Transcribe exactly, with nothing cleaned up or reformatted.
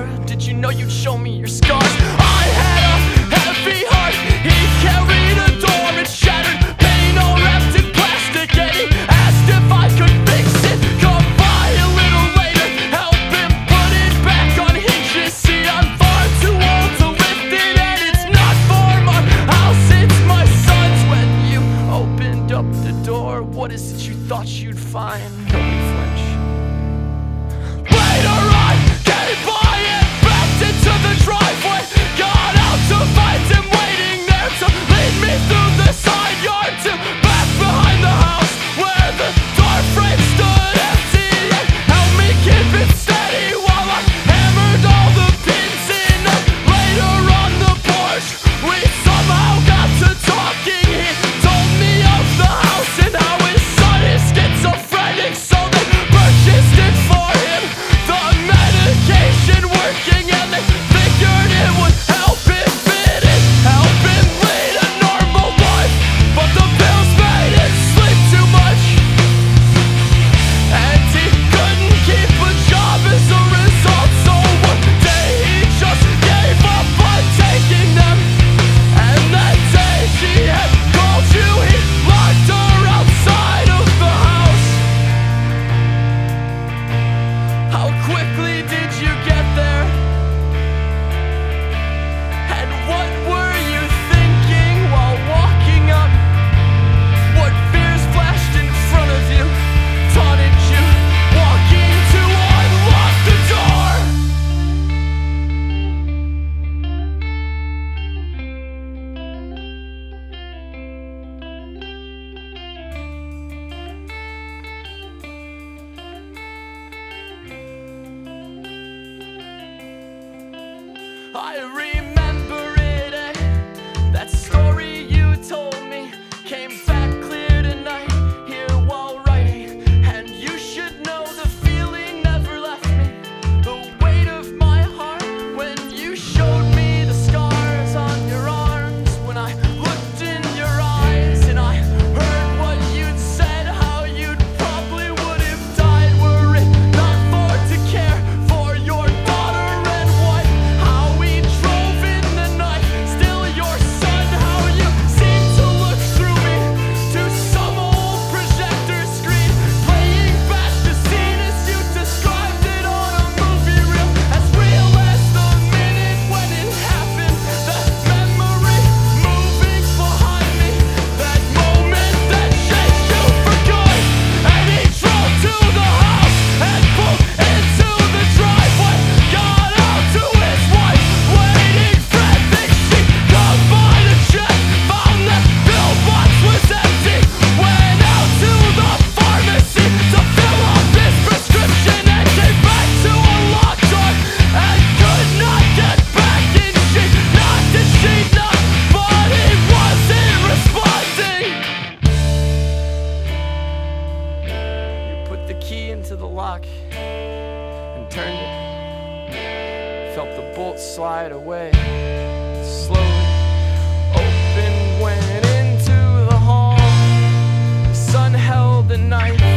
door. Did you know you'd show me your scars? I had a heavy heart, he carried a door. It shattered, pain all wrapped in plastic, and he asked if I could fix it. Come by a little later, help him put it back on hinges. See, I'm far too old to lift it, and it's not for my house, it's my son's. When you opened up the door, what is it you thought you'd find? Nobody flinch. Later I came by and backed into the driveway. Got out to find him waiting there to lead me through the side yard to back behind the house where the door frame stood empty, and helped me keep it steady while I hammered all the pins in. And later on the porch we somehow got to talking. He told me of the house and how his son is schizophrenic, so they purchased it for him, the medication working, and they figured it would help him fit it, help him lead a normal life. But the pills made him sleep too much, and he couldn't keep a job as a result. So one day he just gave up on taking them, and that day she had called you, he locked her outside of the house. How quickly did you get there? And what were you thinking while walking up? What fears flashed in front of you, taunted you, walking to unlock the door? I remember it, eh? That story you told me came back clear tonight, here while writing. And you should know the feeling never left me, the weight of my heart when you showed me the scars on your arms. When I looked in your eyes and I heard what you'd said, how you'd probably would have died. Were it not for to care for your daughter and wife, how we drove in the night, still your son, how you seemed to look through me to some old projector screen, playing back the scene as you described it on a movie reel, as real as the minute when it happened. That memory moving behind me, that moment that changed you for good. And he drove to the house and pulled into the driveway, got out to his wife waiting frantic. She come by to check, found that pillbox was empty, went out to the pharmacy to fill up his prescription, and came back to a locked door and could not get back in. She knocked and she knocked, but he wasn't responding. You put the key into the lock and turned it, felt the bolt slide away, slowly opened, went into the hall. The sun held the knife